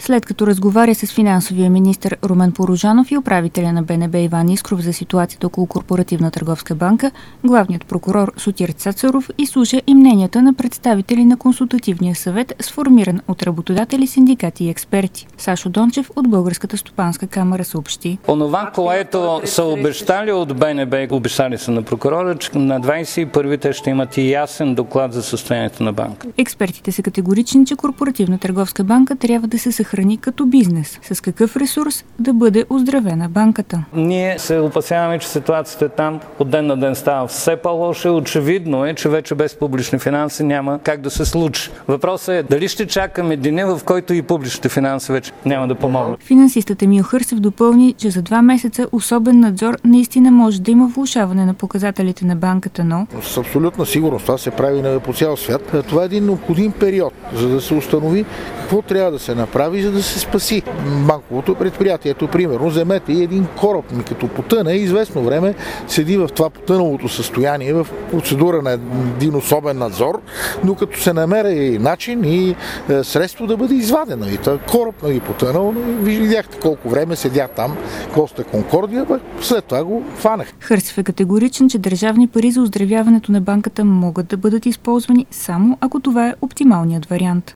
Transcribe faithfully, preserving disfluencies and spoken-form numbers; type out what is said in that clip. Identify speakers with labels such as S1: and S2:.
S1: След като разговаря с финансовия министър Румен Порожанов и управителя на БНБ Иван Искров за ситуацията около Корпоративна търговска банка, главният прокурор Сотир Цацаров изслуша и мненията на представители на Консултативния съвет, сформиран от работодатели, синдикати и експерти. Сашо Дончев от Българската стопанска камара съобщи.
S2: Онова, което са обещали от БНБ, обещали са на прокурора, че на двадесет и първи те ще имат и ясен доклад за състоянието на банка.
S1: Експертите са категорични, че Корпоративна търговска банка трябва да се съхрани като бизнес. С какъв ресурс да бъде оздравена банката?
S2: Ние се опасяваме, че ситуацията там от ден на ден става все по-лоша. Очевидно е, че вече без публични финанси няма как да се случи. Въпросът е дали ще чакаме деня, в който и публичните финанси вече няма да помогнат.
S1: Финансистът Емил Хърсев допълни, че за два месеца особен надзор наистина може да има влошаване на показателите на банката, но...
S3: С абсолютна сигурност това се прави по цял свят. Това е един необходим период, за да се установи какво трябва да се направи, за да се спаси банковото предприятието. Примерно, вземете и един кораб, като потъне, известно време седи в това потъналото състояние, в процедура на един особен надзор, докато се намери начин и средство да бъде извадено. И този кораб нали, потънал, видяхте колко време седя там, Коста Конкордия, след това го фанах.
S1: Хърсев е категоричен, че държавни пари за оздравяването на банката могат да бъдат използвани само ако това е оптималният вариант.